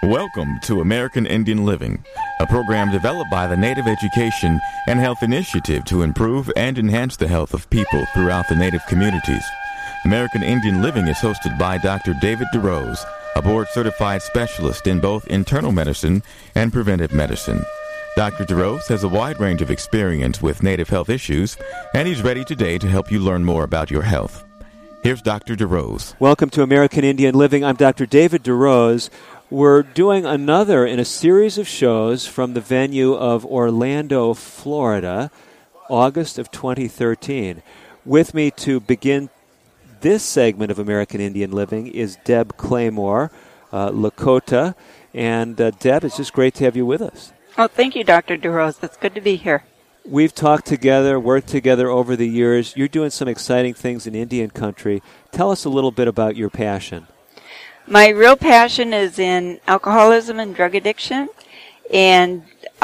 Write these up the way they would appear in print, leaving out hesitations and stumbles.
Welcome to American Indian Living, a program developed by the Native Education and Health Initiative to improve and enhance the health of people throughout the Native communities. American Indian Living is hosted by Dr. David DeRose, a board-certified specialist in both internal medicine and preventive medicine. Dr. DeRose has a wide range of experience with Native health issues, and he's ready today to help you learn more about your health. Here's Dr. DeRose. Welcome to American Indian Living. I'm Dr. David DeRose. We're doing another in a series of shows from the venue of Orlando, Florida, August of 2013. With me to begin this segment of American Indian Living is Deb Claymore, Lakota. And Deb, it's just great to have you with us. Oh, thank you, Dr. DeRose. It's good to be here. We've talked together, worked together over the years. You're doing some exciting things in Indian country. Tell us a little bit about your passion. My real passion is in alcoholism and drug addiction. And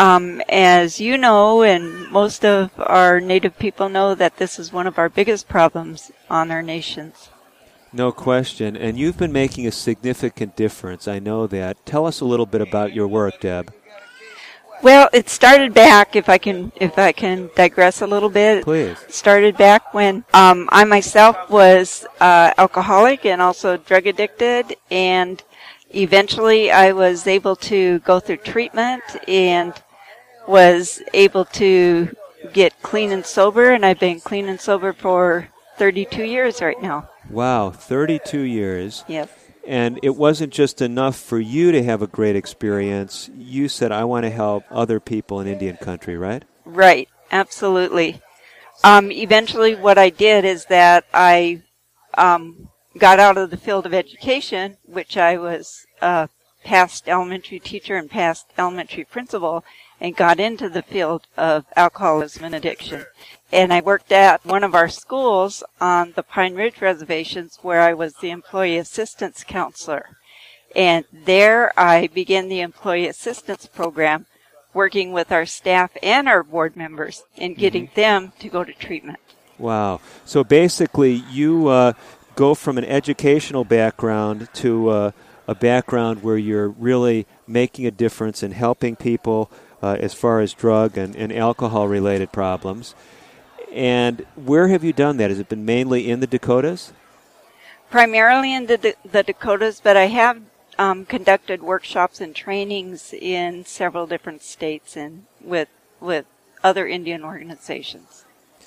as you know, and most of our Native people know, that this is one of our biggest problems on our nations. No question. And you've been making a significant difference. I know that. Tell us a little bit about your work, Deb. Well, it started back, if I can digress a little bit. Please. It started back when I myself was alcoholic and also drug addicted, and eventually I was able to go through treatment and was able to get clean and sober, and I've been clean and sober for 32 years right now. Wow, 32 years. Yes. And it wasn't just enough for you to have a great experience. You said, I want to help other people in Indian country, right? Right, absolutely. Eventually what I did is that I got out of the field of education, which I was past elementary teacher and past elementary principal, and got into the field of alcoholism and addiction. And I worked at one of our schools on the Pine Ridge reservations where I was the employee assistance counselor. And there I began the employee assistance program, working with our staff and our board members and getting them to go to treatment. Wow. So basically you go from an educational background to a background where you're really making a difference in helping people as far as drug and alcohol-related problems. And where have you done that? Has it been mainly in the Dakotas? Primarily in the Dakotas, but I have conducted workshops and trainings in several different states and with other Indian organizations.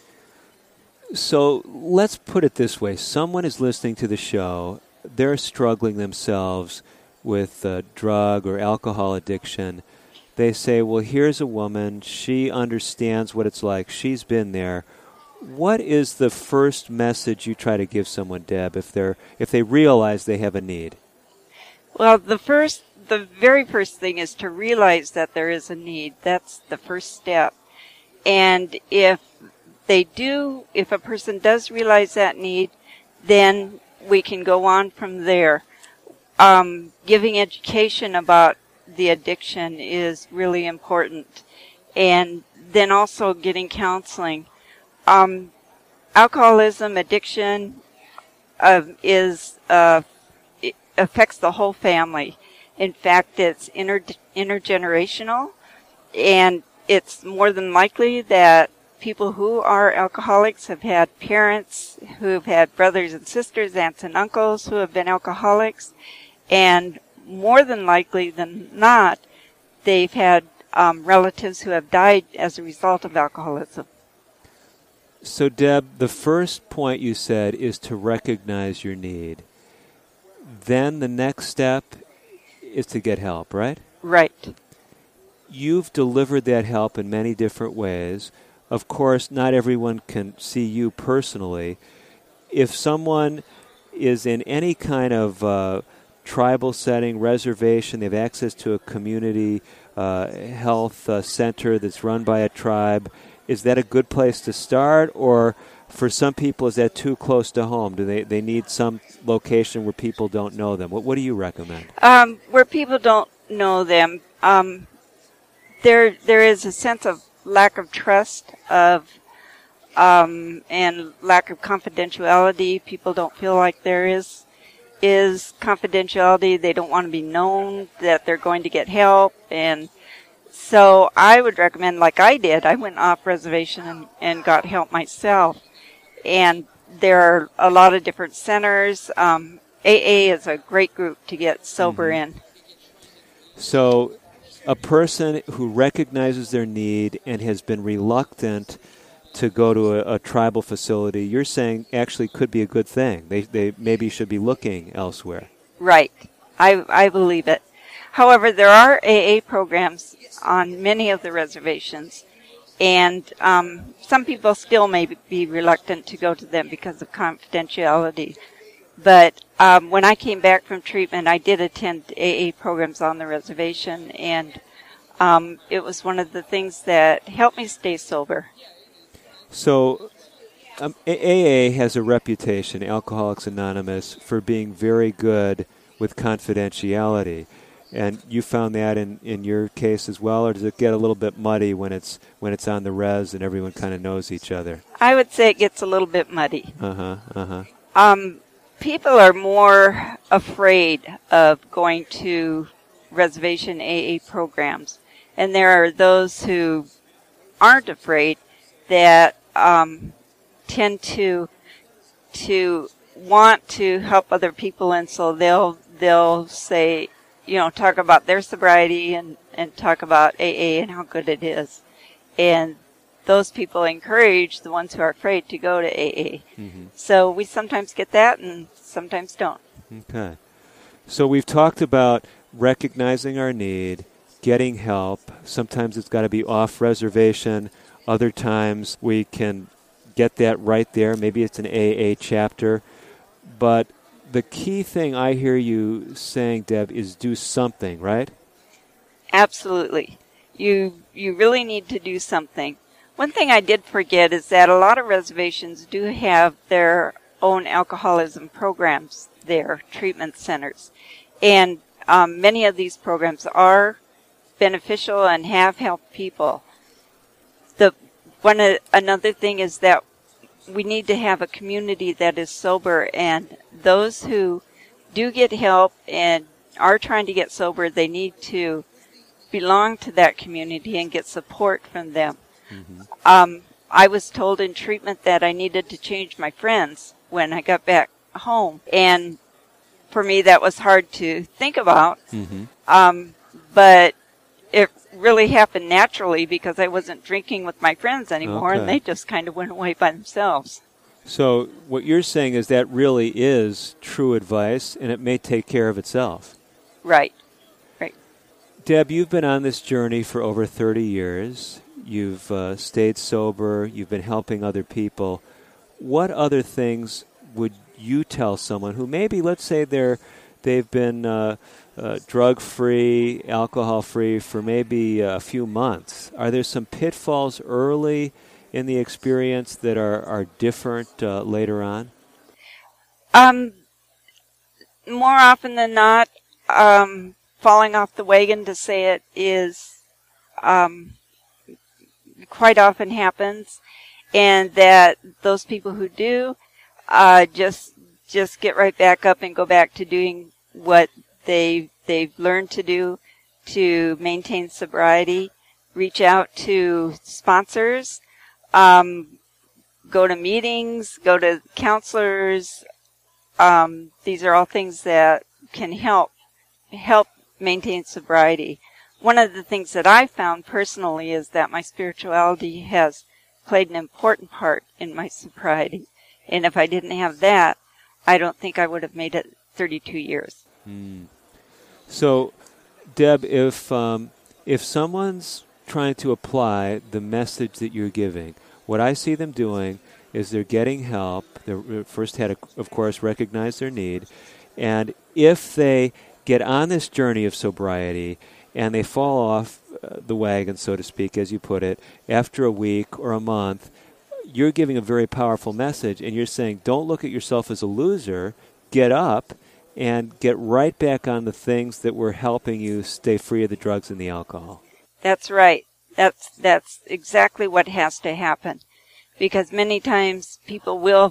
So let's put it this way. Someone is listening to the show. They're struggling themselves with drug or alcohol addiction. They say, well, here's a woman. She understands what it's like. She's been there. What is the first message you try to give someone, Deb, if they realize they have a need? Well, the very first thing is to realize that there is a need. That's the first step. And if a person does realize that need, then we can go on from there. Giving education about the addiction is really important. And then also getting counseling. Alcoholism, addiction, it affects the whole family. In fact, it's intergenerational, and it's more than likely that people who are alcoholics have had parents who have had brothers and sisters, aunts and uncles who have been alcoholics, and more than likely than not, they've had relatives who have died as a result of alcoholism. So, Deb, the first point you said is to recognize your need. Then the next step is to get help, right? Right. You've delivered that help in many different ways. Of course, not everyone can see you personally. If someone is in any kind of tribal setting, reservation, they have access to a community health center that's run by a tribe, is that a good place to start? Or for some people, is that too close to home? Do they need some location where people don't know them? What do you recommend? Where people don't know them, there is a sense of lack of trust and lack of confidentiality. People don't feel like there is is confidentiality. They don't want to be known that they're going to get help. And so I would recommend, like I did, I went off reservation and got help myself. And there are a lot of different centers. AA is a great group to get sober in. So a person who recognizes their need and has been reluctant to go to a tribal facility, you're saying actually could be a good thing. They maybe should be looking elsewhere. Right. I believe it. However, there are AA programs on many of the reservations, and some people still may be reluctant to go to them because of confidentiality. But when I came back from treatment, I did attend AA programs on the reservation, and it was one of the things that helped me stay sober. So AA has a reputation, Alcoholics Anonymous, for being very good with confidentiality. And you found that in your case as well, or does it get a little bit muddy when it's on the res and everyone kind of knows each other? I would say it gets a little bit muddy. People are more afraid of going to reservation AA programs, and there are those who aren't afraid that tend to want to help other people, and so they'll say, talk about their sobriety and talk about AA and how good it is. And those people encourage the ones who are afraid to go to AA. Mm-hmm. So we sometimes get that and sometimes don't. Okay. So we've talked about recognizing our need, getting help. Sometimes it's got to be off reservation. Other times we can get that right there. Maybe it's an AA chapter. But the key thing I hear you saying, Deb, is do something, right? Absolutely. You really need to do something. One thing I did forget is that a lot of reservations do have their own alcoholism programs there, treatment centers. And many of these programs are beneficial and have helped people. Another thing is that we need to have a community that is sober, and those who do get help and are trying to get sober, they need to belong to that community and get support from them. Mm-hmm. I was told in treatment that I needed to change my friends when I got back home, and for me that was hard to think about. Mm-hmm. But it really happened naturally because I wasn't drinking with my friends anymore, and they just kind of went away by themselves. So what you're saying is that really is true advice, and it may take care of itself. Right. Deb, you've been on this journey for over 30 years. You've stayed sober. You've been helping other people. What other things would you tell someone who maybe, let's say they've been drug-free, alcohol-free for maybe a few months? Are there some pitfalls early in the experience that are different later on? More often than not, falling off the wagon, to say it, is quite often happens, and that those people who do just get right back up and go back to doing what they've learned to do to maintain sobriety, reach out to sponsors, go to meetings, go to counselors. These are all things that can help maintain sobriety. One of the things that I found personally is that my spirituality has played an important part in my sobriety. And if I didn't have that, I don't think I would have made it 32 years. Mm. So, Deb, if someone's trying to apply the message that you're giving, what I see them doing is they're getting help. They first had to, of course, recognize their need. And if they get on this journey of sobriety and they fall off the wagon, so to speak, as you put it, after a week or a month, you're giving a very powerful message, and you're saying, don't look at yourself as a loser, get up, and get right back on the things that were helping you stay free of the drugs and the alcohol. That's right. That's exactly what has to happen. Because many times people will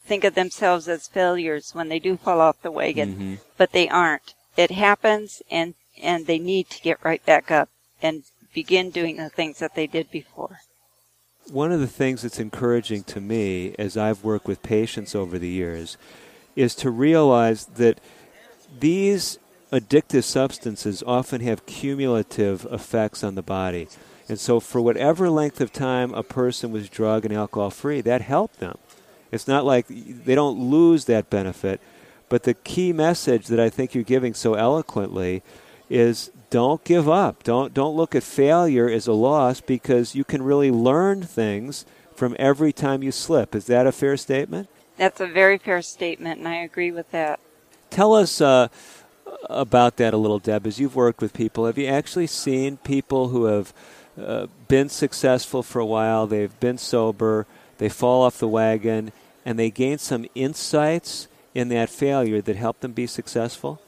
think of themselves as failures when they do fall off the wagon, but they aren't. It happens, and they need to get right back up and begin doing the things that they did before. One of the things that's encouraging to me as I've worked with patients over the years is to realize that these addictive substances often have cumulative effects on the body. And so for whatever length of time a person was drug and alcohol free, that helped them. It's not like they don't lose that benefit, but the key message that I think you're giving so eloquently is don't give up. Don't look at failure as a loss, because you can really learn things from every time you slip. Is that a fair statement? That's a very fair statement, and I agree with that. Tell us about that a little, Deb. As you've worked with people, have you actually seen people who have been successful for a while, they've been sober, they fall off the wagon, and they gain some insights in that failure that help them be successful?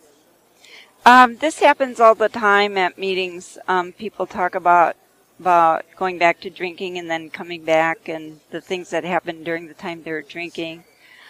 This happens all the time at meetings. People talk about going back to drinking and then coming back, and the things that happened during the time they were drinking.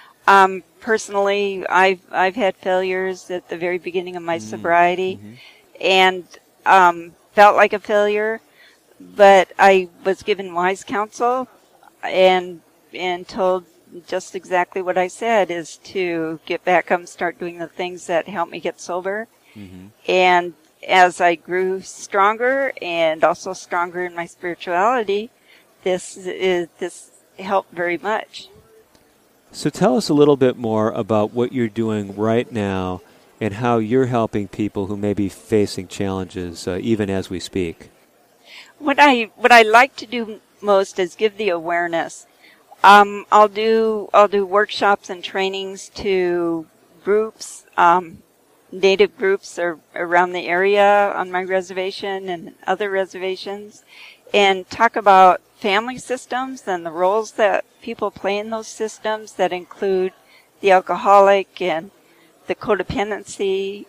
Personally, I've had failures at the very beginning of my sobriety, and felt like a failure, but I was given wise counsel and told just exactly what I said, is to get back up and start doing the things that help me get sober. And as I grew stronger and also stronger in my spirituality, this helped very much. So tell us a little bit more about what you're doing right now and how you're helping people who may be facing challenges even as we speak. What I like to do most is give the awareness. I'll do workshops and trainings to groups, native groups around the area on my reservation and other reservations, and talk about family systems and the roles that people play in those systems that include the alcoholic and the codependency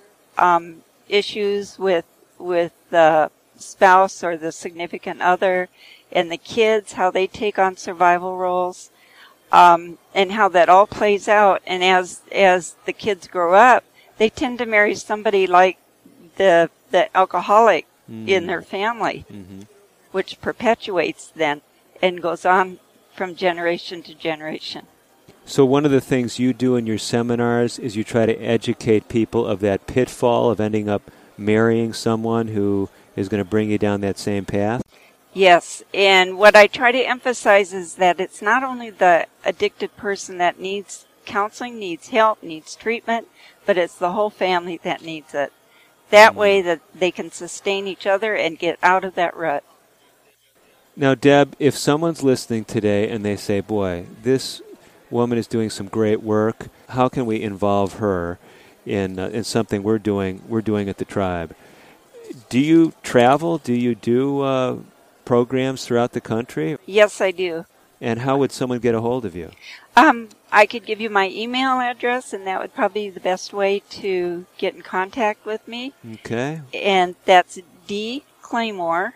issues with the spouse or the significant other, and the kids, how they take on survival roles, and how that all plays out. And as the kids grow up, they tend to marry somebody like the alcoholic in their family, which perpetuates then and goes on from generation to generation. So one of the things you do in your seminars is you try to educate people of that pitfall of ending up marrying someone who is going to bring you down that same path? Yes, and what I try to emphasize is that it's not only the addicted person that needs counseling, needs help, needs treatment, but it's the whole family that needs it. That way that they can sustain each other and get out of that rut. Now, Deb, if someone's listening today and they say, boy, this woman is doing some great work, how can we involve her in something we're doing at the Tribe? Do you travel? Do you do programs throughout the country? Yes, I do. And how would someone get a hold of you? I could give you my email address, and that would probably be the best way to get in contact with me. Okay. And that's dclaymore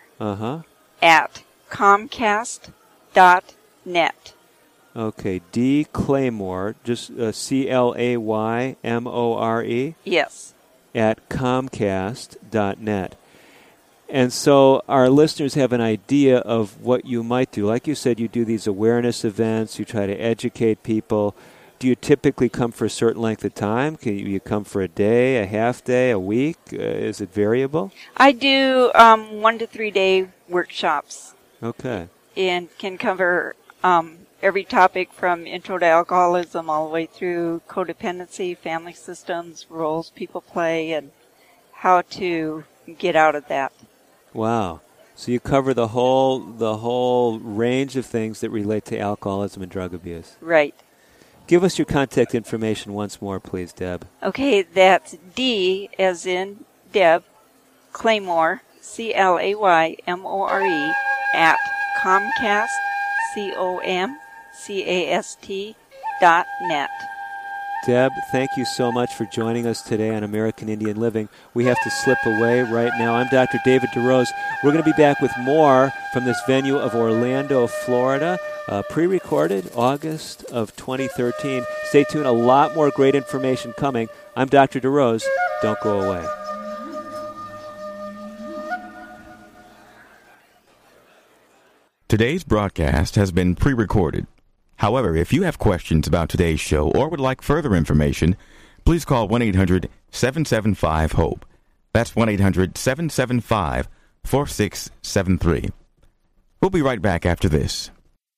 at comcast.net. Okay, D. Claymore, just Claymore. Yes. At comcast.net. And so our listeners have an idea of what you might do. Like you said, you do these awareness events, you try to educate people. Do you typically come for a certain length of time? Can you come for a day, a half day, a week? Is it variable? I do 1 to 3 day workshops. Okay. And can cover every topic from intro to alcoholism all the way through codependency, family systems, roles people play, and how to get out of that. Wow. So you cover the whole range of things that relate to alcoholism and drug abuse. Right. Give us your contact information once more, please, Deb. Okay, that's D as in Deb, Claymore, Claymore, at Comcast, COMCAST.net. Deb, thank you so much for joining us today on American Indian Living. We have to slip away right now. I'm Dr. David DeRose. We're going to be back with more from this venue of Orlando, Florida, pre-recorded August of 2013. Stay tuned. A lot more great information coming. I'm Dr. DeRose. Don't go away. Today's broadcast has been pre-recorded. However, if you have questions about today's show or would like further information, please call 1-800-775-HOPE. That's 1-800-775-4673. We'll be right back after this.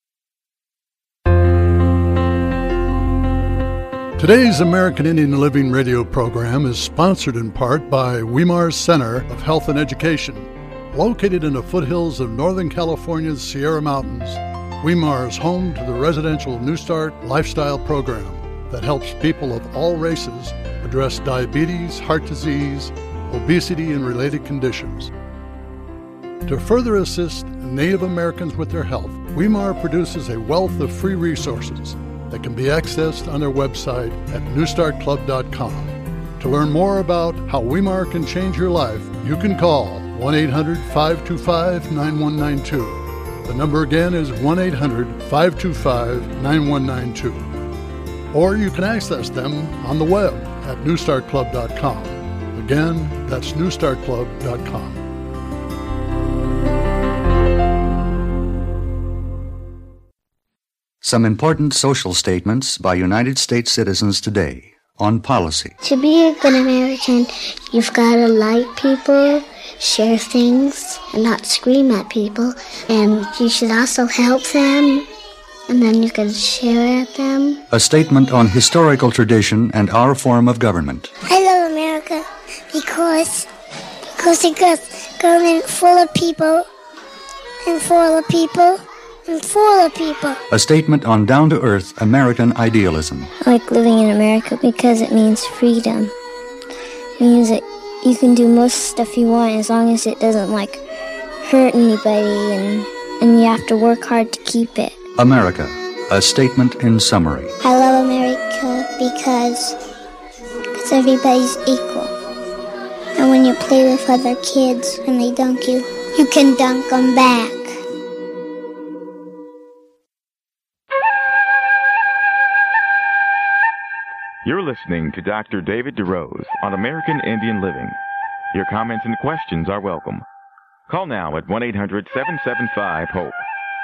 Today's American Indian Living radio program is sponsored in part by Weimar Center of Health and Education. Located in the foothills of Northern California's Sierra Mountains, Weimar is home to the residential New Start lifestyle program that helps people of all races address diabetes, heart disease, obesity, and related conditions. To further assist Native Americans with their health, Weimar produces a wealth of free resources that can be accessed on their website at newstartclub.com. To learn more about how Weimar can change your life, you can call 1-800-525-9192. The number again is 1-800-525-9192. Or you can access them on the web at newstartclub.com. Again, that's newstartclub.com. Some important social statements by United States citizens today on policy. To be a good American, you've got to like people, share things, and not scream at people. And you should also help them, and then you can share at them. A statement on historical tradition and our form of government. I love America because it got government full of people, and full of people, and full of people. A statement on down-to-earth American idealism. I like living in America because it means freedom. It means that you can do most stuff you want as long as it doesn't, hurt anybody, and you have to work hard to keep it. America, a statement in summary. I love America because everybody's equal. And when you play with other kids and they dunk you, you can dunk them back. You're listening to Dr. David DeRose on American Indian Living. Your comments and questions are welcome. Call now at 1-800-775-HOPE.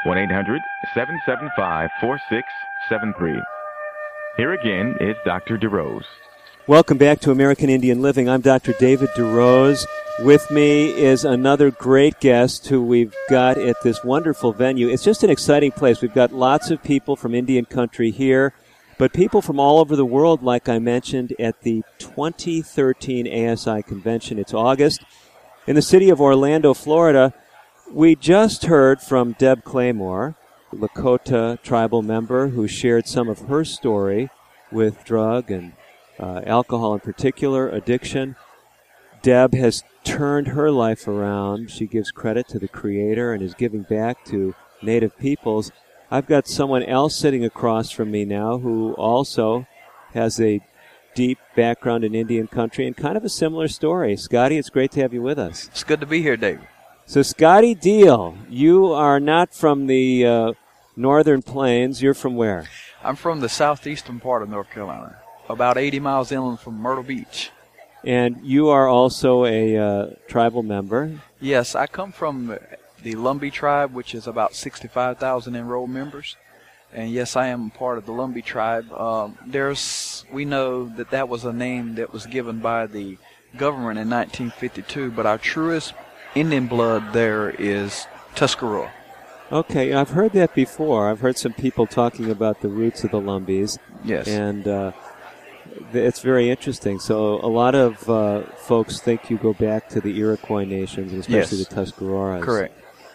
1-800-775-4673. Here again is Dr. DeRose. Welcome back to American Indian Living. I'm Dr. David DeRose. With me is another great guest who we've got at this wonderful venue. It's just an exciting place. We've got lots of people from Indian country here, but people from all over the world, like I mentioned, at the 2013 ASI convention. It's August in the city of Orlando, Florida. We just heard from Deb Claymore, Lakota tribal member who shared some of her story with drug and alcohol in particular, addiction. Deb has turned her life around. She gives credit to the Creator and is giving back to Native peoples. I've got someone else sitting across from me now who also has a deep background in Indian country and kind of a similar story. Scotty, it's great to have you with us. It's good to be here, Dave. So, Scotty Deal, you are not from the northern plains. You're from where? I'm from the southeastern part of North Carolina, about 80 miles inland from Myrtle Beach. And you are also a tribal member? Yes, I come from the Lumbee tribe, which is about 65,000 enrolled members. And yes, I am part of the Lumbee tribe. We know that was a name that was given by the government in 1952, but our truest Indian blood there is Tuscarora. Okay, I've heard that before. I've heard some people talking about the roots of the Lumbees. Yes. And it's very interesting. So a lot of folks think you go back to the Iroquois nations, and especially yes. the Tuscaroras. Correct.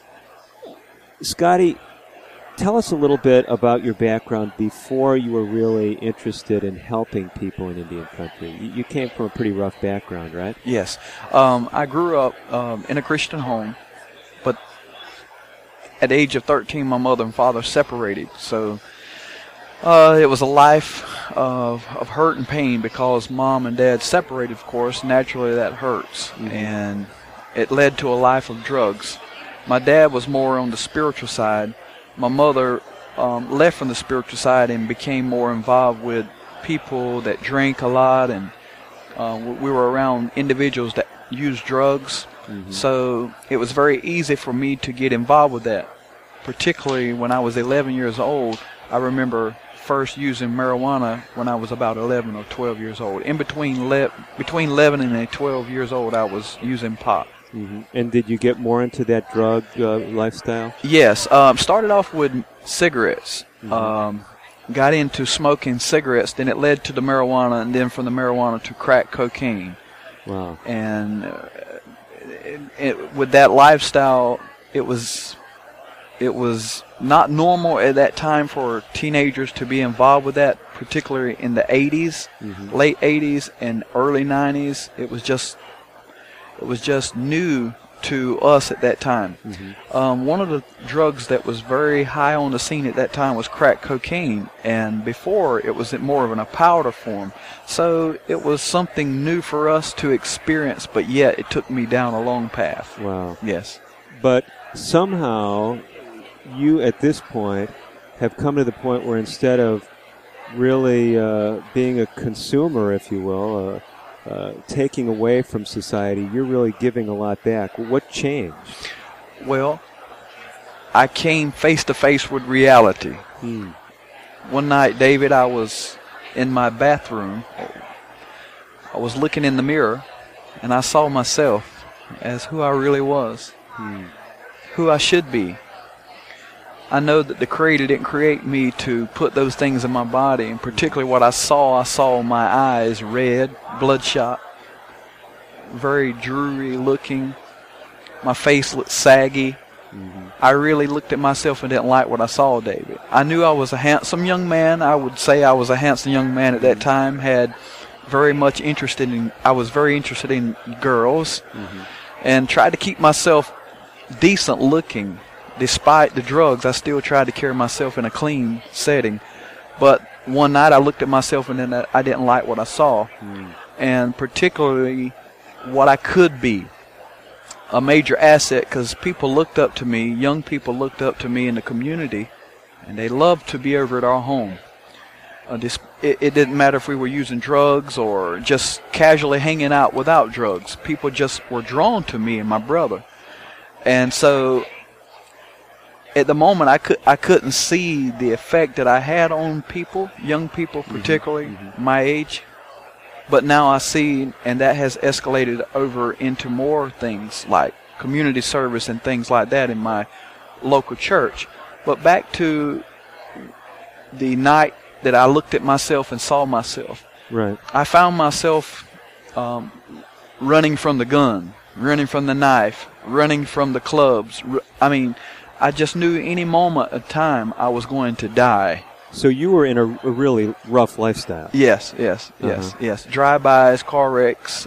Scotty, tell us a little bit about your background before you were really interested in helping people in Indian country. You came from a pretty rough background, right? Yes. I grew up in a Christian home, but at the age of 13, my mother and father separated. So It was a life of hurt and pain because Mom and Dad separated, of course. Naturally, that hurts. Mm-hmm. And it led to a life of drugs. My dad was more on the spiritual side. My mother left from the spiritual side and became more involved with people that drank a lot, and we were around individuals that used drugs. Mm-hmm. So it was very easy for me to get involved with that. Particularly when I was 11 years old, I remember first using marijuana when I was about 11 or 12 years old. In between 11 and 12 years old, I was using pot. Mm-hmm. And did you get more into that drug lifestyle? Yes. Started off with cigarettes. Mm-hmm. Got into smoking cigarettes. Then it led to the marijuana, and then from the marijuana to crack cocaine. Wow. And with that lifestyle, it was not normal at that time for teenagers to be involved with that, particularly in the 80s, mm-hmm. late 80s and early 90s. It was just new to us at that time. Mm-hmm. One of the drugs that was very high on the scene at that time was crack cocaine, and before it was more of a powder form. So it was something new for us to experience, but yet it took me down a long path. Wow. Yes. But somehow you at this point have come to the point where instead of really being a consumer, if you will, taking away from society, you're really giving a lot back. What changed? Well, I came face to face with reality. One night, David, I was in my bathroom. I was looking in the mirror, and I saw myself as who I really was, who I should be. I know that the Creator didn't create me to put those things in my body, and particularly what I saw my eyes red, bloodshot, very dreary looking. My face looked saggy. Mm-hmm. I really looked at myself and didn't like what I saw, David. I knew I was a handsome young man. I would say I was a handsome young man at that time. I was very interested in girls, mm-hmm. and tried to keep myself decent looking. Despite the drugs, I still tried to carry myself in a clean setting. But one night I looked at myself and then I didn't like what I saw. And particularly what I could be. A major asset, because people looked up to me, young people looked up to me in the community, and they loved to be over at our home. It didn't matter if we were using drugs or just casually hanging out without drugs. People just were drawn to me and my brother. And so at the moment, I couldn't see the effect that I had on people, young people particularly, mm-hmm. my age. But now I see, and that has escalated over into more things like community service and things like that in my local church. But back to the night that I looked at myself and saw myself. Right. I found myself running from the gun, running from the knife, running from the clubs. I just knew any moment of time I was going to die. So you were in a really rough lifestyle. Yes. Drive-bys, car wrecks.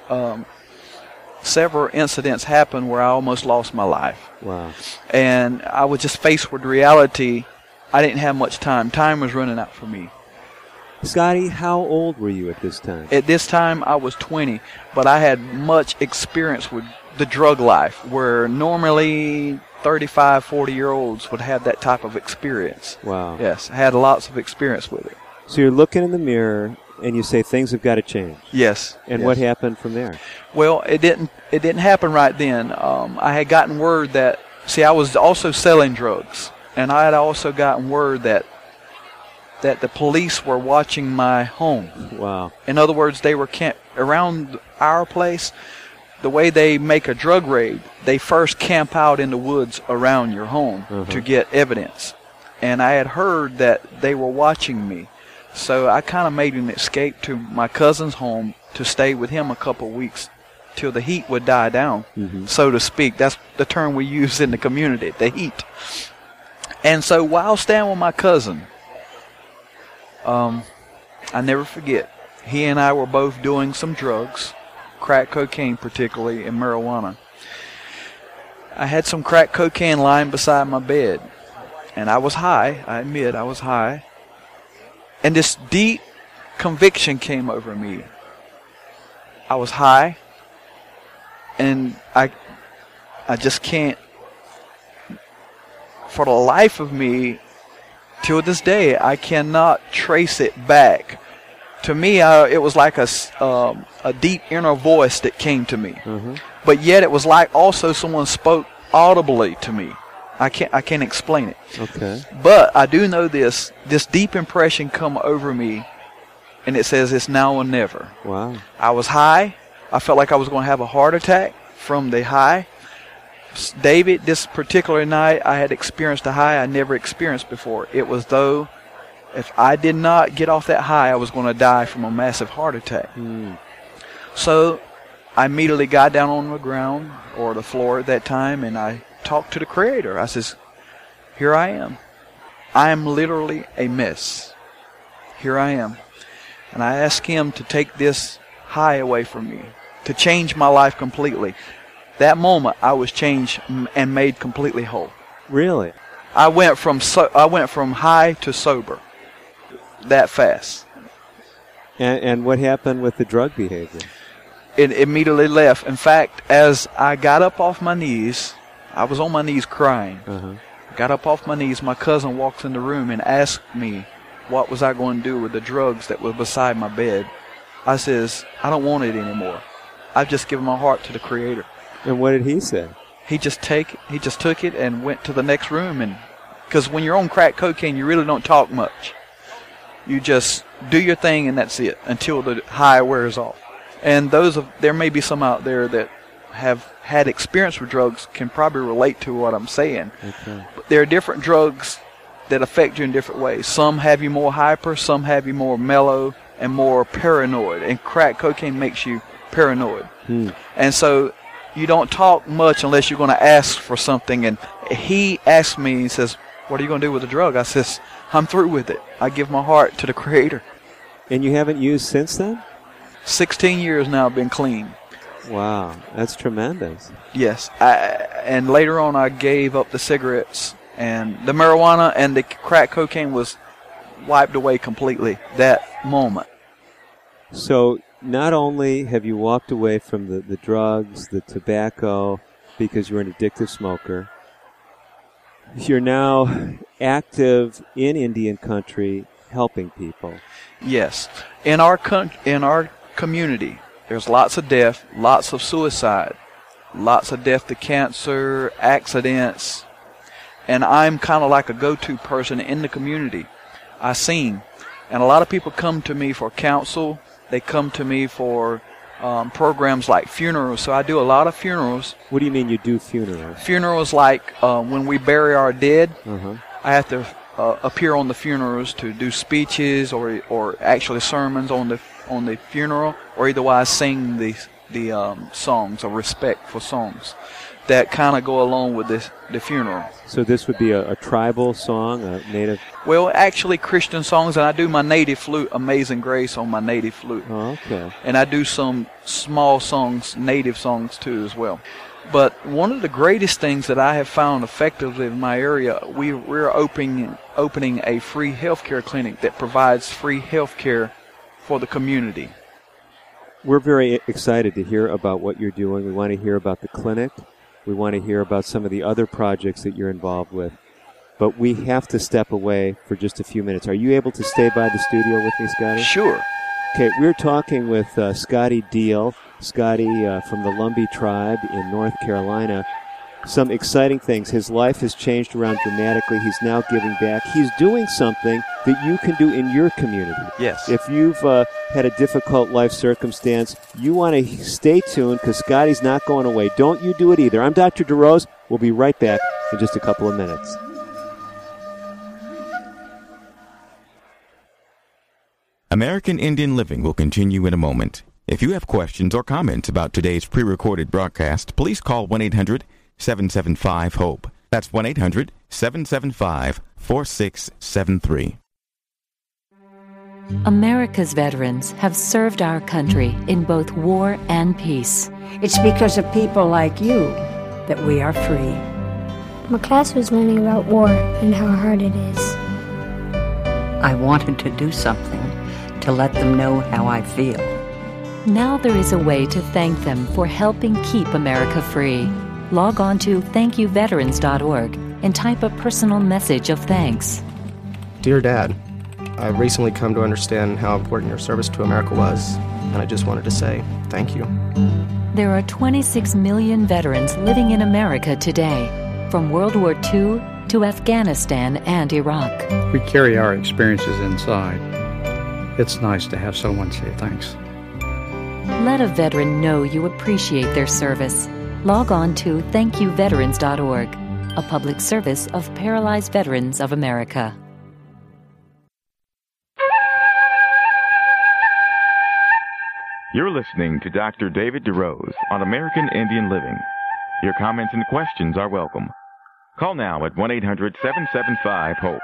Several incidents happened where I almost lost my life. Wow. And I was just faced with reality. I didn't have much time. Time was running out for me. Scotty, how old were you at this time? At this time, I was 20, but I had much experience with the drug life, where normally 35, 40-year-olds would have that type of experience. Wow. Yes, I had lots of experience with it. So you're looking in the mirror and you say things have got to change. Yes. And what happened from there? Well, it didn't happen right then. I had gotten word that, I was also selling drugs, and I had also gotten word that the police were watching my home. Wow. In other words, they were around our place. The way they make a drug raid, they first camp out in the woods around your home to get evidence. And I had heard that they were watching me. So I kind of made an escape to my cousin's home to stay with him a couple weeks till the heat would die down, so to speak. That's the term we use in the community, the heat. And so while staying with my cousin, I never forget, he and I were both doing some drugs, crack cocaine particularly, and marijuana. I had some crack cocaine lying beside my bed, and I was high. I admit I was high. And this deep conviction came over me. I was high, and I just can't, for the life of me, till this day, I cannot trace it back. To me, it was like a deep inner voice that came to me. Mm-hmm. But yet it was like also someone spoke audibly to me. I can't explain it. Okay. But I do know this deep impression come over me, and it says it's now or never. Wow. I was high. I felt like I was going to have a heart attack from the high. David, this particular night, I had experienced a high I never experienced before. It was though if I did not get off that high, I was going to die from a massive heart attack. So I immediately got down on the ground or the floor at that time, and I talked to the Creator. I says, here I am. I am literally a mess. Here I am. And I asked Him to take this high away from me, to change my life completely. That moment, I was changed and made completely whole. Really? I went from high to sober that fast. And what happened with the drug behavior? It immediately left. In fact, as I got up off my knees, I was on my knees crying. Got up off my knees. My cousin walks in the room and asked me what was I going to do with the drugs that was beside my bed. I says, I don't want it anymore. I've just given my heart to the Creator. And what did he say? He just took it and went to the next room. And because when you're on crack cocaine, you really don't talk much. You just do your thing and that's it until the high wears off. And there may be some out there that have had experience with drugs can probably relate to what I'm saying. Okay. But there are different drugs that affect you in different ways. Some have you more hyper, some have you more mellow and more paranoid. And crack cocaine makes you paranoid. And so you don't talk much unless you're going to ask for something. And he asked me, he says, what are you going to do with the drug? I says, I'm through with it. I give my heart to the Creator. And you haven't used since then? 16 years now I've been clean. Wow, that's tremendous. Yes. And later on I gave up the cigarettes, and the marijuana and the crack cocaine was wiped away completely that moment. So not only have you walked away from the drugs, the tobacco, because you're an addictive smoker, you're now active in Indian country helping people. Yes. In our community, there's lots of death, lots of suicide, lots of death to cancer, accidents, and I'm kind of like a go-to person in the community. I sing, and a lot of people come to me for counsel. They come to me for programs like funerals, so I do a lot of funerals. What do you mean you do funerals? Funerals like when we bury our dead. I have to appear on the funerals to do speeches or actually sermons on the funeral, or otherwise sing the songs or respectful songs that kind of go along with the funeral. So this would be a tribal song, a native? Well, actually Christian songs, and I do my native flute, Amazing Grace, on my native flute. Oh, okay. And I do some small songs, native songs too as well. But one of the greatest things that I have found effective in my area, we're opening a free healthcare clinic that provides free healthcare for the community. We're very excited to hear about what you're doing. We want to hear about the clinic. We want to hear about some of the other projects that you're involved with. But we have to step away for just a few minutes. Are you able to stay by the studio with me, Scotty? Sure. Okay, we're talking with Scotty Deal. Scotty from the Lumbee tribe in North Carolina. Some exciting things. His life has changed around dramatically. He's now giving back. He's doing something that you can do in your community. Yes. If you've had a difficult life circumstance, you want to stay tuned because Scotty's not going away. Don't you do it either. I'm Dr. DeRose. We'll be right back in just a couple of minutes. American Indian Living will continue in a moment. If you have questions or comments about today's pre-recorded broadcast, please call 1-800-775-HOPE. That's 1-800-775-4673. America's veterans have served our country in both war and peace. It's because of people like you that we are free. My class was learning about war and how hard it is. I wanted to do something to let them know how I feel. Now there is a way to thank them for helping keep America free. Log on to thankyouveterans.org and type a personal message of thanks. Dear Dad, I've recently come to understand how important your service to America was, and I just wanted to say thank you. There are 26 million veterans living in America today, from World War II to Afghanistan and Iraq. We carry our experiences inside. It's nice to have someone say thanks. Let a veteran know you appreciate their service. Log on to thankyouveterans.org, a public service of Paralyzed Veterans of America. You're listening to Dr. David DeRose on American Indian Living. Your comments and questions are welcome. Call now at 1-800-775-HOPE,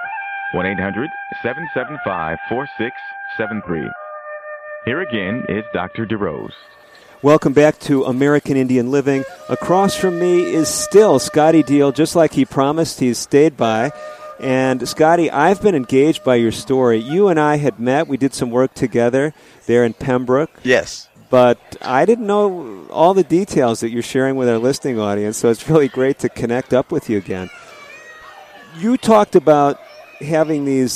1-800-775-4673. Here again is Dr. DeRose. Welcome back to American Indian Living. Across from me is still Scotty Deal, just like he promised. He's stayed by. And Scotty, I've been engaged by your story. You and I had met. We did some work together there in Pembroke. Yes. But I didn't know all the details that you're sharing with our listening audience, so it's really great to connect up with you again. You talked about having these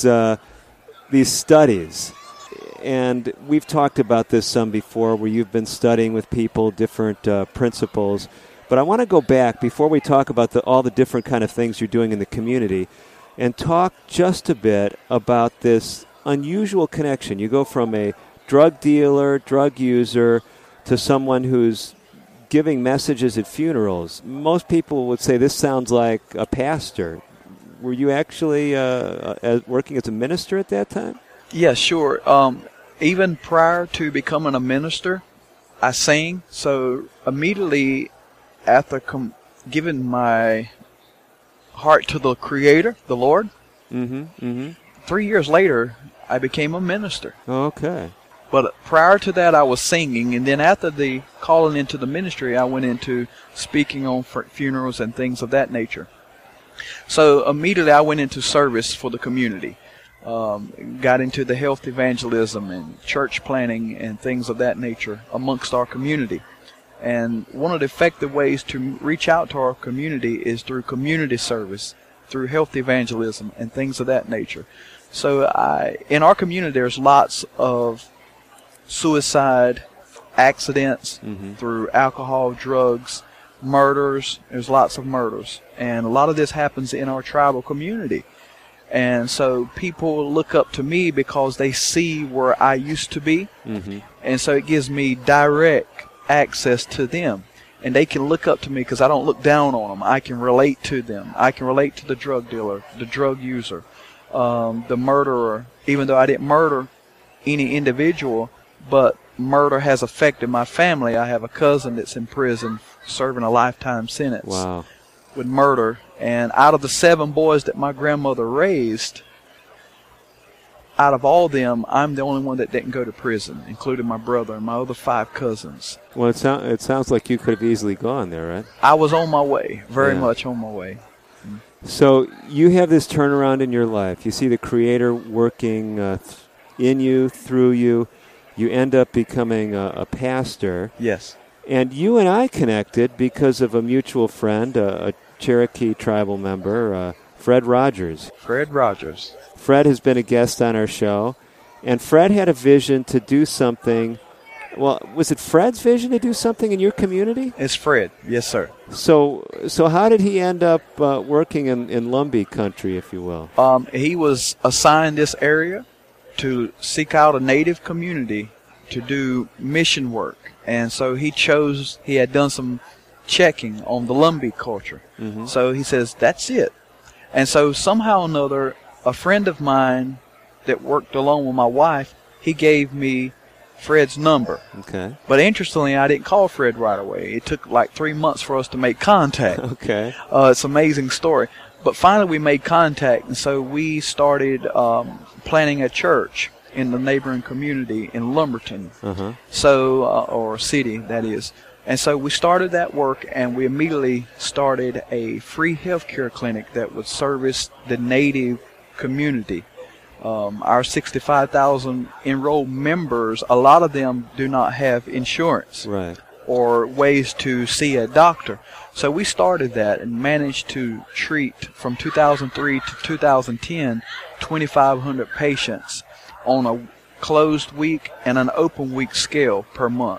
studies, and we've talked about this some before, where you've been studying with people different principles. But I want to go back, before we talk about all the different kind of things you're doing in the community, and talk just a bit about this unusual connection. You go from a drug dealer, drug user, to someone who's giving messages at funerals. Most people would say this sounds like a pastor. Were you actually working as a minister at that time? Yeah, sure. Even prior to becoming a minister, I sang. So immediately after giving my heart to the Creator, the Lord, 3 years later, I became a minister. Okay. But prior to that, I was singing, and then after the calling into the ministry, I went into speaking on funerals and things of that nature. So immediately I went into service for the community. Got into the health evangelism and church planning and things of that nature amongst our community. And one of the effective ways to reach out to our community is through community service, through health evangelism and things of that nature. So in our community, there's lots of suicide, accidents through alcohol, drugs, murders. There's lots of murders. And a lot of this happens in our tribal community. And so people look up to me because they see where I used to be. And so it gives me direct access to them. And they can look up to me because I don't look down on them. I can relate to them. I can relate to the drug dealer, the drug user, the murderer, even though I didn't murder any individual, but murder has affected my family. I have a cousin that's in prison serving a lifetime sentence with murder. And out of the 7 boys that my grandmother raised, out of all them, I'm the only one that didn't go to prison, including my brother and my other 5 cousins. Well, it sounds like you could have easily gone there, right? I was on my way, very much on my way. So you have this turnaround in your life. You see the Creator working in you, through you. You end up becoming a pastor. Yes. And you and I connected because of a mutual friend, a Cherokee tribal member, Fred Rogers. Fred Rogers. Fred has been a guest on our show. And Fred had a vision to do something. Well, was it Fred's vision to do something in your community? It's Fred. Yes, sir. So how did he end up working in Lumbee country, if you will? He was assigned this area to seek out a native community to do mission work. And so he had done some checking on the Lumbee culture. So he says, that's it. And so somehow or another, a friend of mine that worked along with my wife, he gave me Fred's number. Okay. But interestingly, I didn't call Fred right away. It took like 3 months for us to make contact. Okay. It's an amazing story. But finally we made contact, and so we started planning a church in the neighboring community in Lumberton, or city, that is. And so we started that work, and we immediately started a free health care clinic that would service the native community. Our 65,000 enrolled members, a lot of them do not have insurance or ways to see a doctor. So we started that and managed to treat from 2003 to 2010 2,500 patients on a closed week and an open week scale per month.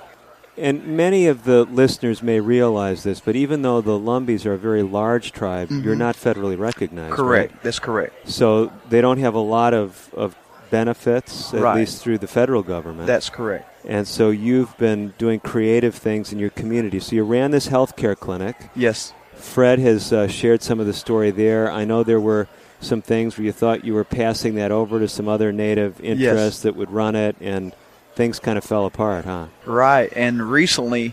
And many of the listeners may realize this, but even though the Lumbees are a very large tribe, you're not federally recognized. Correct. Right? That's correct. So they don't have a lot of benefits, at least through the federal government. That's correct. And so you've been doing creative things in your community. So you ran this healthcare clinic. Yes. Fred has shared some of the story there. I know there were some things where you thought you were passing that over to some other native interests that would run it, and things kind of fell apart, huh? Right. And recently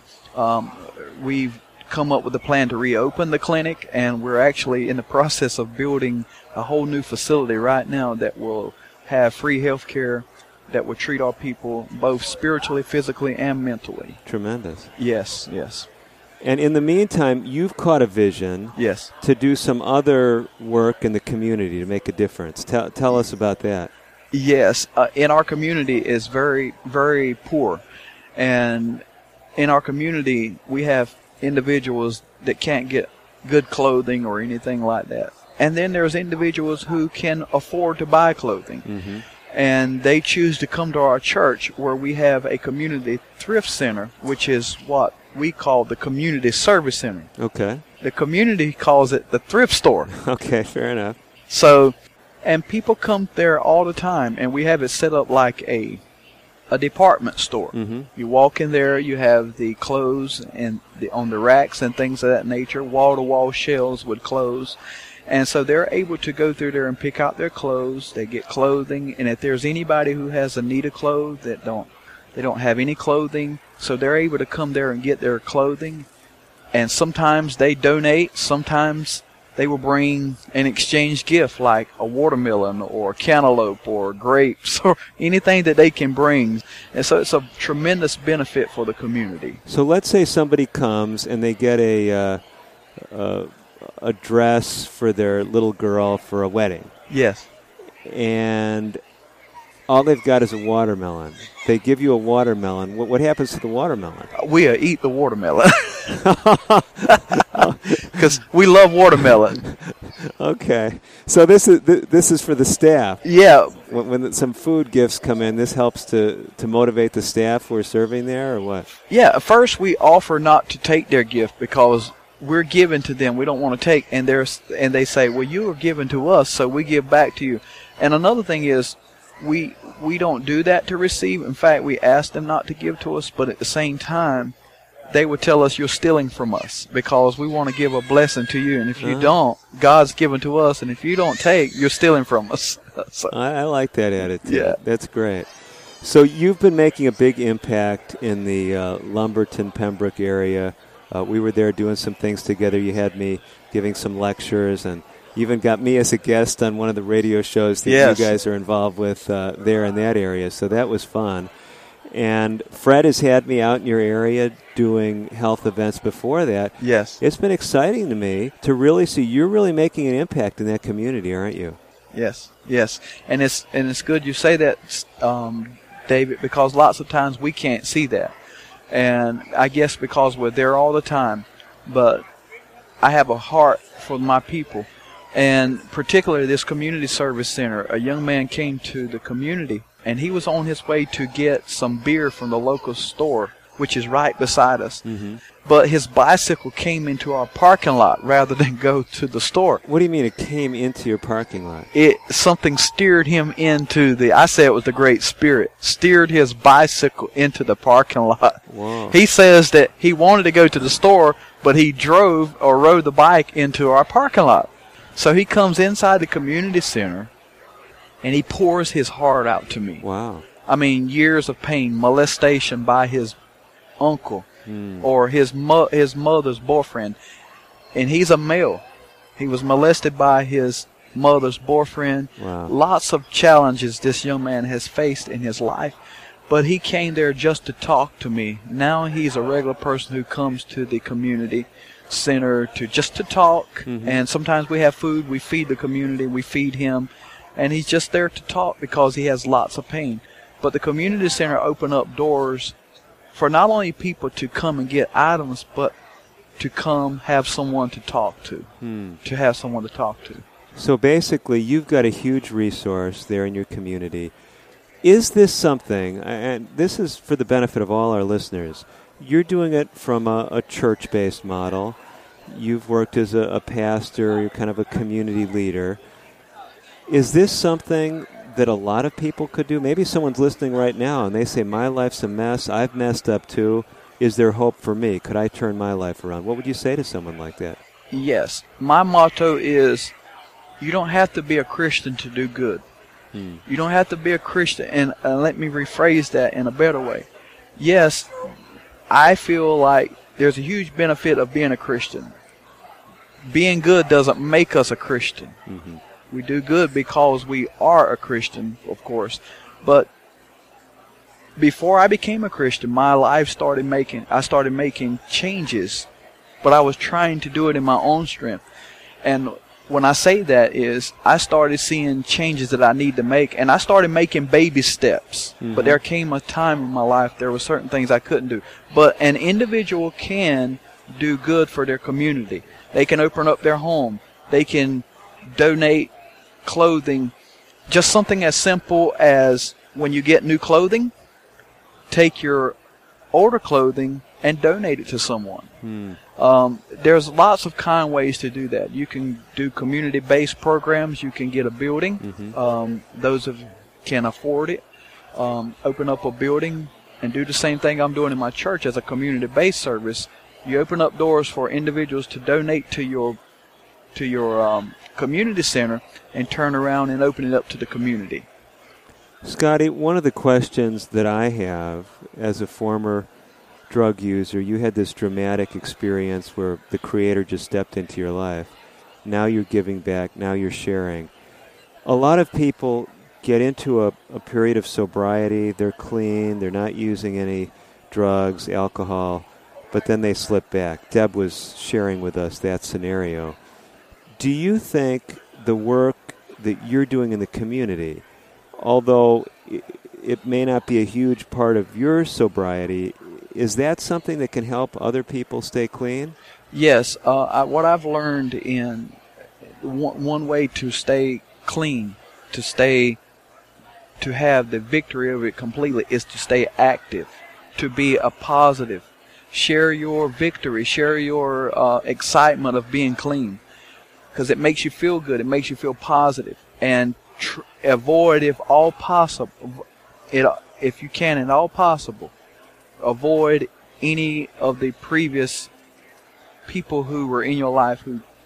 we've come up with a plan to reopen the clinic, and we're actually in the process of building a whole new facility right now that will have free health care that will treat our people both spiritually, physically, and mentally. Tremendous. Yes, yes. And in the meantime, you've caught a vision to do some other work in the community to make a difference. Tell us about that. Yes. In our community is very, very poor. And in our community, we have individuals that can't get good clothing or anything like that. And then there's individuals who can afford to buy clothing. Mm-hmm. And they choose to come to our church, where we have a community thrift center, which is what we call the community service center. Okay. The community calls it the thrift store. Okay, fair enough. So, and people come there all the time, and we have it set up like a department store. Mm-hmm. You walk in there, you have the clothes and on the racks and things of that nature, wall-to-wall shelves with clothes. And so they're able to go through there and pick out their clothes. They get clothing, and if there's anybody who has a need of clothes that they don't have any clothing, so they're able to come there and get their clothing. And sometimes they donate. Sometimes they will bring an exchange gift like a watermelon or cantaloupe or grapes or anything that they can bring. And so it's a tremendous benefit for the community. So let's say somebody comes and they get a dress for their little girl for a wedding. Yes. And all they've got is a watermelon. They give you a watermelon. What happens to the watermelon? We eat the watermelon. Because we love watermelon. Okay. So this is for the staff. Yeah. When some food gifts come in, this helps to motivate the staff who are serving there, or what? Yeah. First, we offer not to take their gift because we're giving to them. We don't want to take. And they say, well, you were given to us, so we give back to you. And another thing is, we don't do that to receive. In fact, we ask them not to give to us, but at the same time, they would tell us you're stealing from us because we want to give a blessing to you. And if you don't, God's given to us. And if you don't take, you're stealing from us. So, I like that attitude. Yeah. That's great. So you've been making a big impact in the Lumberton, Pembroke area. We were there doing some things together. You had me giving some lectures, and you even got me as a guest on one of the radio shows that you guys are involved with there in that area. So that was fun. And Fred has had me out in your area doing health events before that. Yes. It's been exciting to me to really see you're really making an impact in that community, aren't you? Yes, yes. And it's good you say that, David, because lots of times we can't see that. And I guess because we're there all the time. But I have a heart for my people. And particularly this community service center, a young man came to the community, and he was on his way to get some beer from the local store, which is right beside us. Mm-hmm. But his bicycle came into our parking lot rather than go to the store. What do you mean it came into your parking lot? Something steered him into I say it was the Great Spirit, steered his bicycle into the parking lot. Whoa. He says that he wanted to go to the store, but he drove or rode the bike into our parking lot. So he comes inside the community center, and he pours his heart out to me. Wow. I mean, years of pain, molestation by his uncle or his mother's boyfriend. And he's a male. He was molested by his mother's boyfriend. Wow. Lots of challenges this young man has faced in his life. But he came there just to talk to me. Now he's a regular person who comes to the community center to talk. Mm-hmm. And sometimes we have food. We feed the community. We feed him. and he's just there to talk because he has lots of pain. But the community center opened up doors for not only people to come and get items, but to come have someone to talk to, to have someone to talk to. So basically, you've got a huge resource there in your community. Is this something, and this is for the benefit of all our listeners, you're doing it from a church-based model. You've worked as a pastor, you're kind of a community leader. Is this something that a lot of people could do? Maybe someone's listening right now and they say, my life's a mess, I've messed up too. Is there hope for me? Could I turn my life around? What would you say to someone like that? Yes. My motto is, you don't have to be a Christian to do good. You don't have to be a Christian. And let me rephrase that in a better way. Yes, I feel like there's a huge benefit of being a Christian. Being good doesn't make us a Christian. We do good because we are a Christian, of course. But before I became a Christian, my life started making changes, but I was trying to do it in my own strength. And when I say that is, I started seeing changes that I need to make, and I started making baby steps. But there came a time in my life, there were certain things I couldn't do. But an individual can do good for their community. They can open up their home. They can donate clothing. Just something as simple as when you get new clothing, take your older clothing and donate it to someone. There's lots of kind ways to do that. You can do community-based programs. You can get a building. Those of can afford it. Open up a building and do the same thing I'm doing in my church as a community-based service. You open up doors for individuals to donate to your community center and turn around and open it up to the community. Scotty, one of the questions that I have as a former drug user, you had this dramatic experience where the Creator just stepped into your life. Now you're giving back. Now you're sharing. A lot of people get into a period of sobriety. They're clean. They're not using any drugs, alcohol, but then they slip back. Deb was sharing with us that scenario. Do you think the work that you're doing in the community, although it may not be a huge part of your sobriety, is that something that can help other people stay clean? Yes. What I've learned in one way to stay clean, to have the victory of it completely, is to stay active, to be a positive. Share your victory, share your excitement of being clean, because it makes you feel good, it makes you feel positive, and avoid, if all possible, if you can, at all possible, avoid any of the previous people who were in your life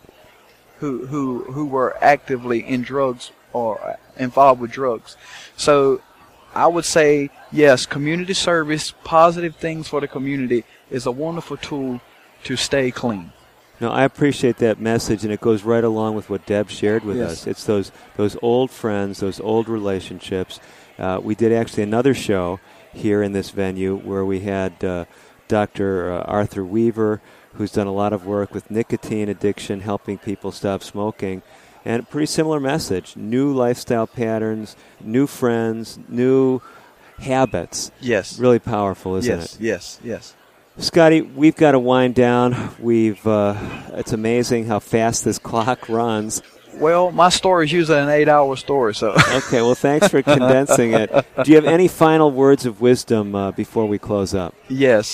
who were actively in drugs or involved with drugs. So I would say, yes, community service, positive things for the community is a wonderful tool to stay clean. No, I appreciate that message, and it goes right along with what Deb shared with us. It's those old friends, those old relationships. We did actually another show here in this venue where we had Dr. Arthur Weaver, who's done a lot of work with nicotine addiction, helping people stop smoking. And a pretty similar message. New lifestyle patterns, new friends, new habits. Yes. Really powerful, isn't it? Yes. Scotty, we've got to wind down. It's amazing how fast this clock runs. Well, my story is usually an 8-hour story, so. Okay, well, thanks for condensing it. Do you have any final words of wisdom before we close up? Yes.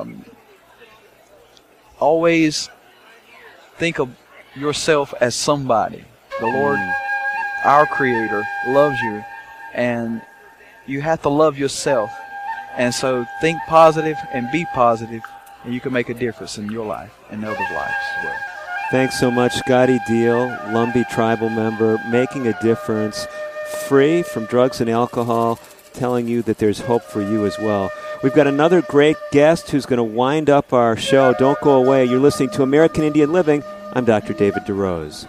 Always think of yourself as somebody. The Lord, our Creator, loves you, and you have to love yourself. And so think positive and be positive, and you can make a difference in your life and others' lives as well. Thanks so much, Scotty Deal, Lumbee tribal member, making a difference, free from drugs and alcohol, telling you that there's hope for you as well. We've got another great guest who's going to wind up our show. Don't go away. You're listening to American Indian Living. I'm Dr. David DeRose.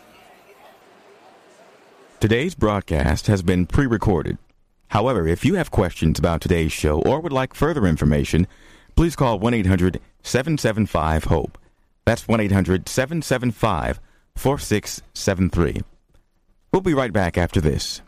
Today's broadcast has been pre-recorded. However, if you have questions about today's show or would like further information, please call 1-800-775-HOPE. That's 1-800-775-4673. We'll be right back after this.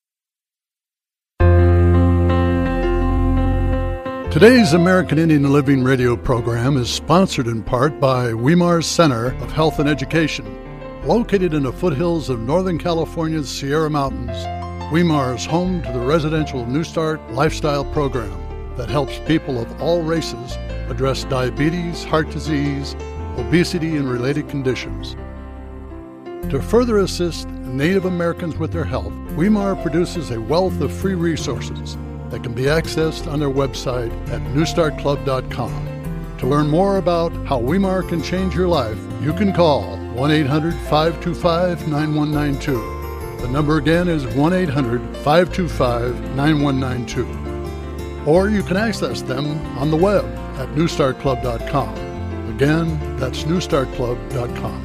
Today's American Indian Living radio program is sponsored in part by Weimar Center of Health and Education. Located in the foothills of Northern California's Sierra Mountains, Weimar is home to the residential New Start lifestyle program that helps people of all races address diabetes, heart disease, obesity, and related conditions. To further assist Native Americans with their health, Weimar produces a wealth of free resources that can be accessed on their website at newstartclub.com. To learn more about how Weimar can change your life, you can call 1-800-525-9192. The number again is 1-800-525-9192. Or you can access them on the web at newstartclub.com. Again, that's newstartclub.com.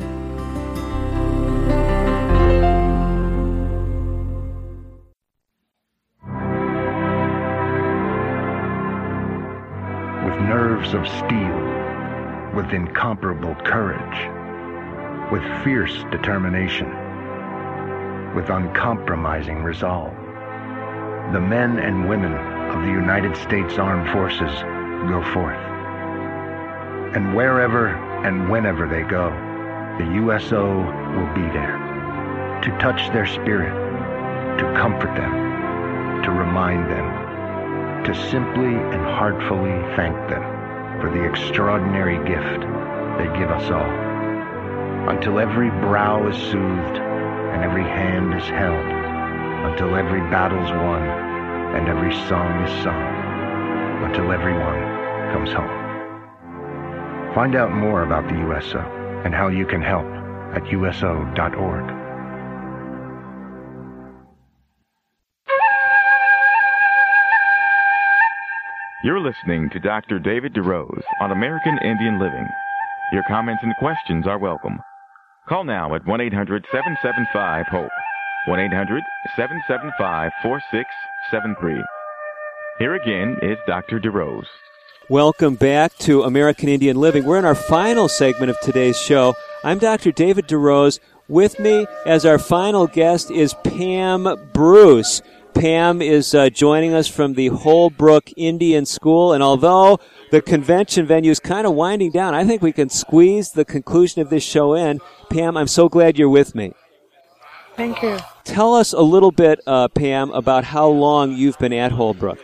Nerves of steel, with incomparable courage, with fierce determination, with uncompromising resolve. The men and women of the United States Armed Forces go forth. And wherever and whenever they go, the USO will be there to touch their spirit, to comfort them, to remind them, to simply and heartfully thank them for the extraordinary gift they give us all. Until every brow is soothed and every hand is held, until every battle's won and every song is sung, until everyone comes home. Find out more about the USO and how you can help at uso.org. You're listening to Dr. David DeRose on American Indian Living. Your comments and questions are welcome. Call now at 1-800-775-HOPE, 1-800-775-4673. Here again is Dr. DeRose. Welcome back to American Indian Living. We're in our final segment of today's show. I'm Dr. David DeRose. With me as our final guest is Pam Bruce. Pam is joining us from the Holbrook Indian School, and although the convention venue is kind of winding down, I think we can squeeze the conclusion of this show in. Pam, I'm so glad you're with me. Thank you. Tell us a little bit, Pam, about how long you've been at Holbrook.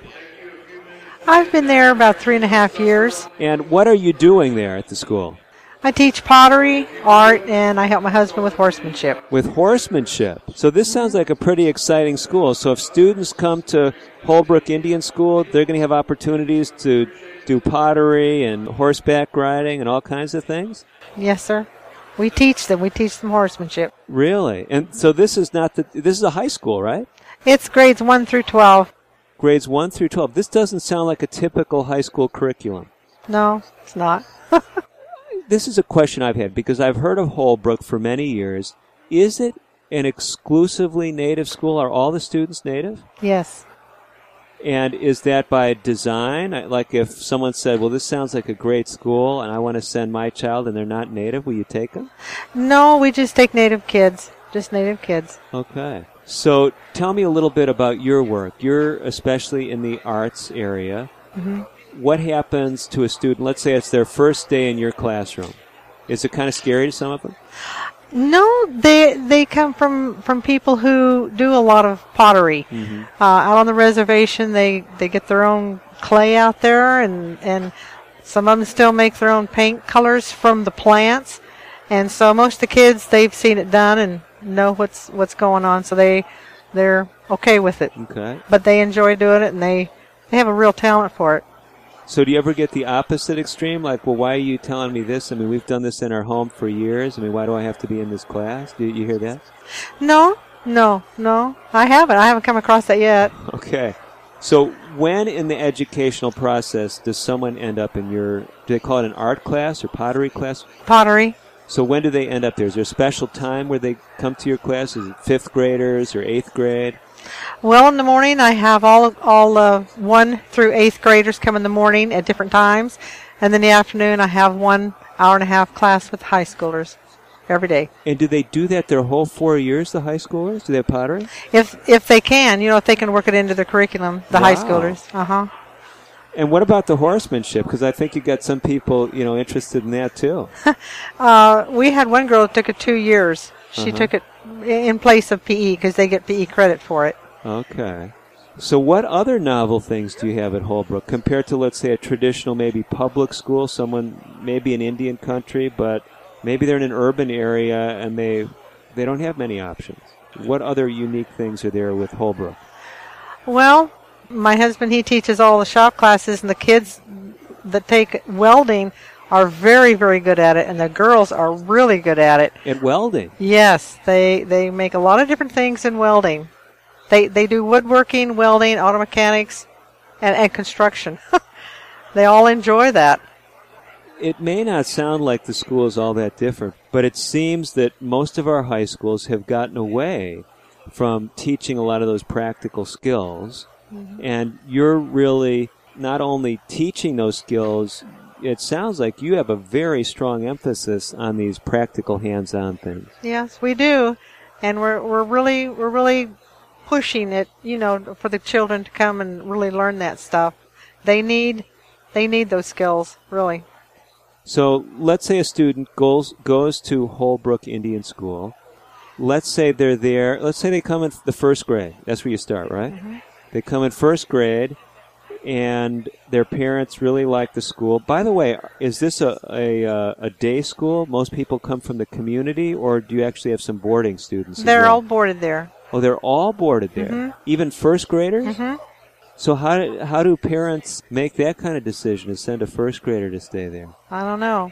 I've been there about 3.5 years. And what are you doing there at the school? I teach pottery, art, and I help my husband with horsemanship. With horsemanship. So this sounds like a pretty exciting school. So if students come to Holbrook Indian School, they're going to have opportunities to do pottery and horseback riding and all kinds of things? Yes, sir. We teach them. We teach them horsemanship. Really? And so this is this is a high school, right? It's grades 1 through 12. Grades 1 through 12. This doesn't sound like a typical high school curriculum. No, it's not. This is a question I've had because I've heard of Holbrook for many years. Is it an exclusively native school? Are all the students native? Yes. And is that by design? Like if someone said, well, this sounds like a great school and I want to send my child and they're not native, will you take them? No, we just take native kids. Just native kids. Okay. So tell me a little bit about your work. You're especially in the arts area. Mm-hmm. What happens to a student? Let's say it's their first day in your classroom. Is it kind of scary to some of them? No, they come from people who do a lot of pottery. Mm-hmm. Out on the reservation, they get their own clay out there, and some of them still make their own paint colors from the plants. And so most of the kids, they've seen it done and know what's going on, so they're okay with it. Okay. But they enjoy doing it, and they have a real talent for it. So do you ever get the opposite extreme? Like, well, why are you telling me this? I mean, we've done this in our home for years. I mean, why do I have to be in this class? Do you hear that? No. I haven't come across that yet. Okay. So when in the educational process does someone end up in do they call it an art class or pottery class? Pottery. So when do they end up there? Is there a special time where they come to your class? Is it 5th graders or 8th grade? Well, in the morning I have all 1 through 8th graders come in the morning at different times, and then in the afternoon I have 1 hour and a half class with high schoolers. every day. And do they do that their whole 4 years, the high schoolers? Do they have pottery? If they can, if they can work it into their curriculum, the high schoolers. Uh-huh. And what about the horsemanship? Because I think you got some people, interested in that too. We had one girl that took it 2 years. She took it in place of PE because they get PE credit for it. Okay. So what other novel things do you have at Holbrook compared to, let's say, a traditional maybe public school, someone maybe in Indian country, but maybe they're in an urban area and they don't have many options? What other unique things are there with Holbrook? Well, my husband, he teaches all the shop classes, and the kids that take welding are very, very good at it, and the girls are really good at it. At welding? Yes, they make a lot of different things in welding. They do woodworking, welding, auto mechanics, and construction. They all enjoy that. It may not sound like the school is all that different, but it seems that most of our high schools have gotten away from teaching a lot of those practical skills, and you're really not only teaching those skills, it sounds like you have a very strong emphasis on these practical hands-on things. Yes, we do, and we're really pushing it, for the children to come and really learn that stuff. They need those skills, really. So let's say a student goes to Holbrook Indian School. Let's say they're there. Let's say they come in the first grade. That's where you start, right? Mm-hmm. They come in first grade, and their parents really like the school. By the way, is this a day school? Most people come from the community, or do you actually have some boarding students? They're all boarded there. Oh, they're all boarded there? Mm-hmm. Even first graders? Mm-hmm. So how do parents make that kind of decision to send a first grader to stay there? I don't know.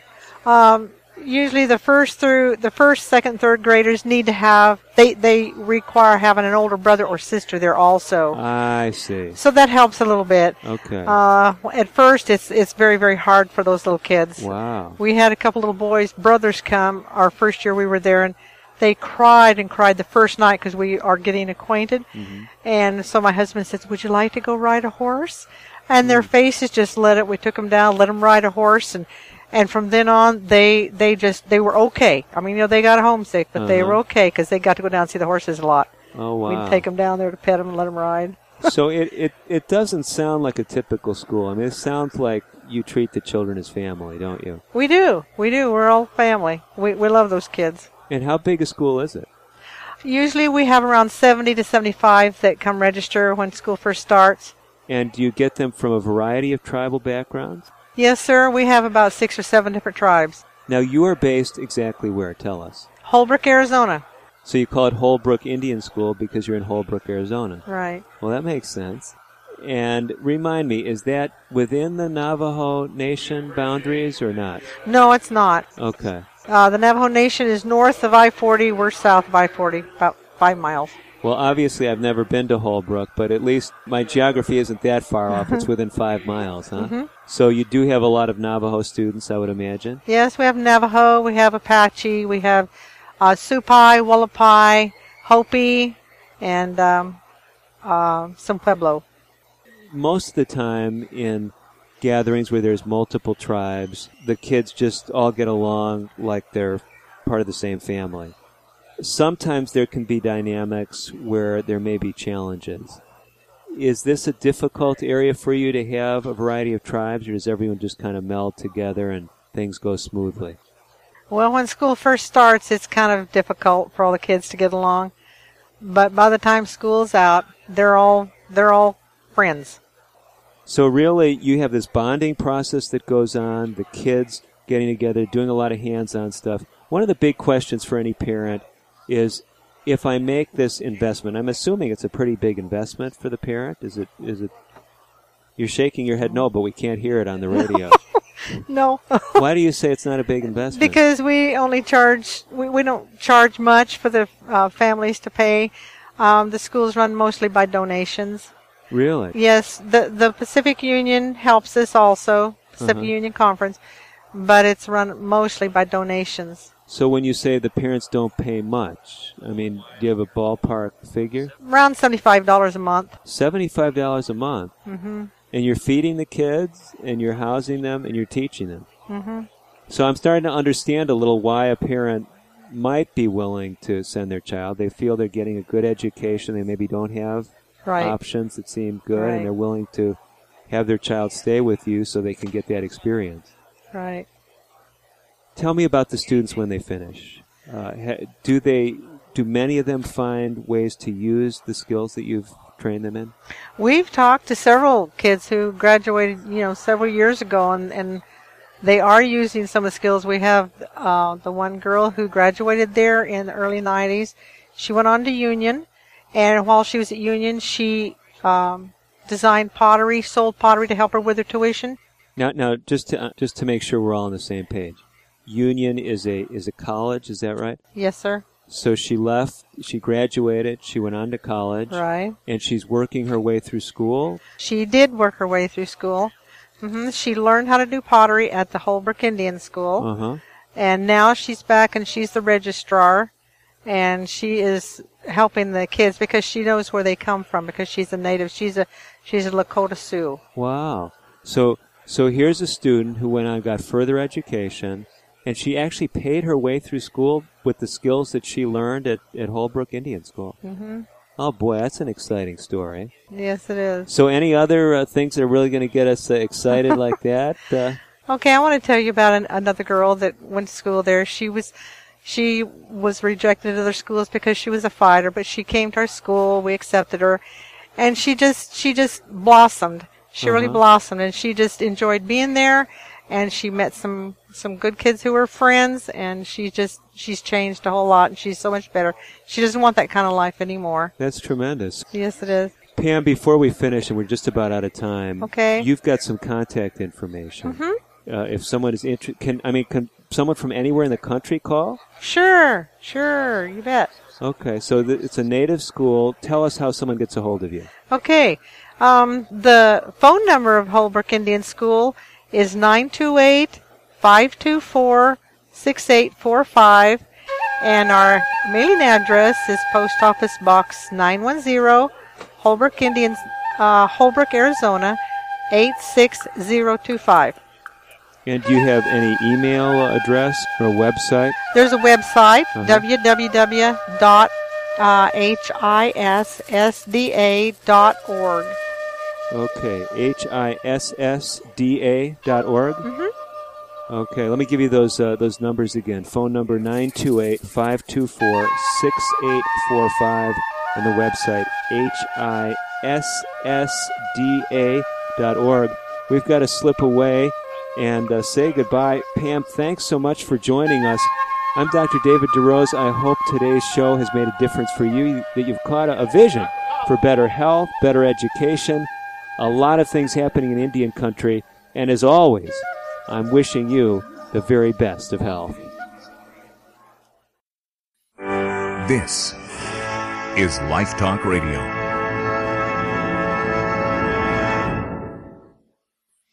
Usually the first, second, third graders need to have, they require having an older brother or sister there also. I see. So that helps a little bit. Okay. At first it's very, very hard for those little kids. Wow. We had a couple little boys, brothers come our first year we were there, and they cried and cried the first night because we are getting acquainted. Mm-hmm. And so my husband says, would you like to go ride a horse? And their faces just lit it. We took them down, let them ride a horse, and from then on, they were okay. I mean, they got homesick, but they were okay because they got to go down and see the horses a lot. Oh, wow. We'd take them down there to pet them and let them ride. So it doesn't sound like a typical school. I mean, it sounds like you treat the children as family, don't you? We do. We're all family. We love those kids. And how big a school is it? Usually we have around 70 to 75 that come register when school first starts. And do you get them from a variety of tribal backgrounds? Yes, sir. We have about 6 or 7 different tribes. Now, you are based exactly where? Tell us. Holbrook, Arizona. So you call it Holbrook Indian School because you're in Holbrook, Arizona. Right. Well, that makes sense. And remind me, is that within the Navajo Nation boundaries or not? No, it's not. Okay. The Navajo Nation is north of I-40. We're south of I-40, about 5 miles. Well, obviously, I've never been to Holbrook, but at least my geography isn't that far off. It's within 5 miles, huh? Mm-hmm. So you do have a lot of Navajo students, I would imagine? Yes, we have Navajo, we have Apache, we have Supai, Wallapai, Hopi, and some Pueblo. Most of the time in gatherings where there's multiple tribes, the kids just all get along like they're part of the same family. Sometimes there can be dynamics where there may be challenges. Is this a difficult area for you to have a variety of tribes, or does everyone just kind of meld together and things go smoothly? Well, when school first starts, it's kind of difficult for all the kids to get along. But by the time school's out, they're all friends. So really, you have this bonding process that goes on, the kids getting together, doing a lot of hands-on stuff. One of the big questions for any parent is, if I make this investment, I'm assuming it's a pretty big investment for the parent. Is it? You're shaking your head no, but we can't hear it on the radio. No. Why do you say it's not a big investment? Because we only charge, we don't charge much for the families to pay. The schools run mostly by donations. Really? Yes, the Pacific Union helps us also, Pacific Union Conference, but it's run mostly by donations. So when you say the parents don't pay much, I mean, do you have a ballpark figure? Around $75 a month. $75 a month? Mm-hmm. And you're feeding the kids, and you're housing them, and you're teaching them. Mm-hmm. So I'm starting to understand a little why a parent might be willing to send their child. They feel they're getting a good education. They maybe don't have options that seem good, and they're willing to have their child stay with you so they can get that experience. Right. Tell me about the students when they finish. Do many of them find ways to use the skills that you've trained them in? We've talked to several kids who graduated, several years ago, and they are using some of the skills. We have the one girl who graduated there in the early 90s. She went on to Union, and while she was at Union, she designed pottery, sold pottery to help her with her tuition. Now, just to make sure we're all on the same page, Union is a college, is that right? Yes, sir. So she left, she graduated, she went on to college. Right. And she's working her way through school? She did work her way through school. She learned how to do pottery at the Holbrook Indian School. Uh-huh. And now she's back and she's the registrar. And she is helping the kids because she knows where they come from because she's a native. She's a Lakota Sioux. Wow. So here's a student who went on and got further education, and she actually paid her way through school with the skills that she learned at Holbrook Indian School. Mm-hmm. Oh, boy, that's an exciting story. Yes, it is. So any other things that are really going to get us excited like that? Okay, I want to tell you about another girl that went to school there. She was rejected at other schools because she was a fighter, but she came to our school. We accepted her, and she just blossomed. She really blossomed, and she just enjoyed being there. And she met some good kids who were friends, and she's changed a whole lot, and she's so much better. She doesn't want that kind of life anymore. That's tremendous. Yes, it is. Pam, before we finish, and we're just about out of time, okay, you've got some contact information. Mm-hmm. If someone is interested, can someone from anywhere in the country call? Sure, you bet. Okay, so it's a native school. Tell us how someone gets a hold of you. Okay, the phone number of Holbrook Indian School is 928-524-6845, and our mailing address is Post Office Box 910, Holbrook, Arizona 86025. And do you have any email address or a website? There's a website, www.hissda.org. Okay, hissda.org? Mm-hmm. Okay, let me give you those numbers again. Phone number 928-524-6845, and the website hissda.org. We've got to slip away and say goodbye. Pam, thanks so much for joining us. I'm Dr. David DeRose. I hope today's show has made a difference for you, that you've caught a vision for better health, better education, a lot of things happening in Indian country, and as always, I'm wishing you the very best of health. This is Life Talk Radio.